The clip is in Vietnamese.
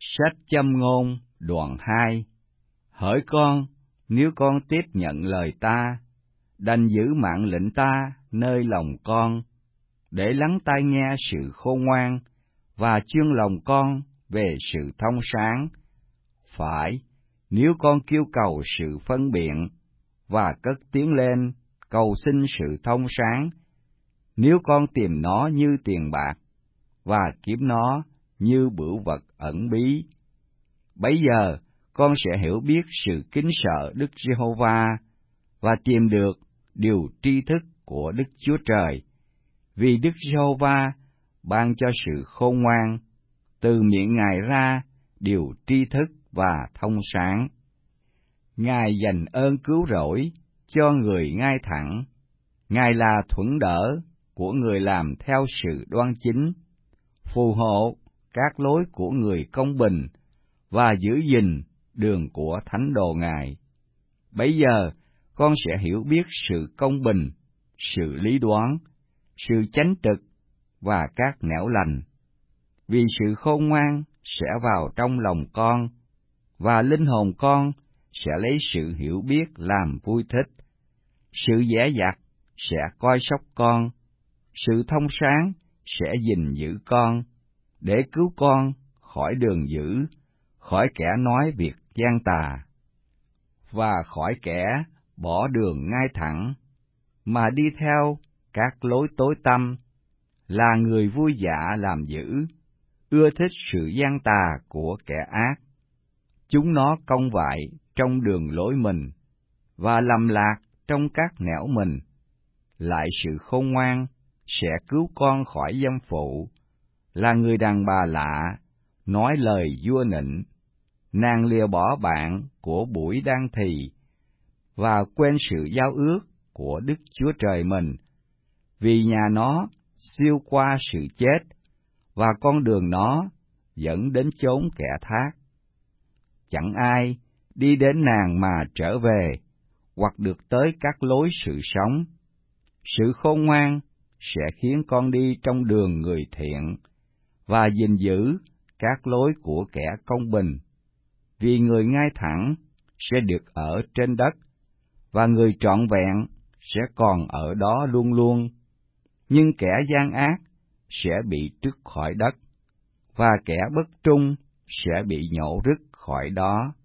Sách Châm ngôn đoạn 2. Hỡi con, nếu con tiếp nhận lời ta, đành giữ mạng lệnh ta nơi lòng con, để lắng tai nghe sự khôn ngoan, và chuyên lòng con về sự thông sáng. Phải, nếu con kêu cầu sự phân biện, và cất tiếng lên cầu xin sự thông sáng, nếu con tìm nó như tiền bạc, và kiếm nó như bửu vật ẩn bí, bấy giờ con sẽ hiểu biết sự kính sợ Đức Giê-hô-va và tìm được điều tri thức của Đức Chúa Trời, vì Đức Giê-hô-va ban cho sự khôn ngoan, từ miệng Ngài ra điều tri thức và thông sáng. Ngài dành ơn cứu rỗi cho người ngay thẳng, Ngài là thuẫn đỡ của người làm theo sự đoan chính, phù hộ các lối của người công bình, và giữ gìn đường của thánh đồ Ngài. Bấy giờ con sẽ hiểu biết sự công bình, sự lý đoán, sự chánh trực và các nẻo lành, vì sự khôn ngoan sẽ vào trong lòng con, và linh hồn con sẽ lấy sự hiểu biết làm vui thích. Sự dè dặt sẽ coi sóc con, sự thông sáng sẽ gìn giữ con, để cứu con khỏi đường dữ, khỏi kẻ nói việc gian tà, và khỏi kẻ bỏ đường ngay thẳng, mà đi theo các lối tối tăm, là người vui dạ làm dữ, ưa thích sự gian tà của kẻ ác. Chúng nó cong vại trong đường lối mình, và lầm lạc trong các nẻo mình. Lại sự khôn ngoan sẽ cứu con khỏi dâm phụ, là người đàn bà lạ, nói lời vua nịnh. Nàng lìa bỏ bạn của buổi đang thì, và quên sự giao ước của Đức Chúa Trời mình, vì nhà nó siêu qua sự chết, và con đường nó dẫn đến chốn kẻ thác. Chẳng ai đi đến nàng mà trở về, hoặc được tới các lối sự sống. Sự khôn ngoan sẽ khiến con đi trong đường người thiện, và gìn giữ các lối của kẻ công bình, vì người ngay thẳng sẽ được ở trên đất, và người trọn vẹn sẽ còn ở đó luôn luôn. Nhưng kẻ gian ác sẽ bị trút khỏi đất, và kẻ bất trung sẽ bị nhổ rứt khỏi đó.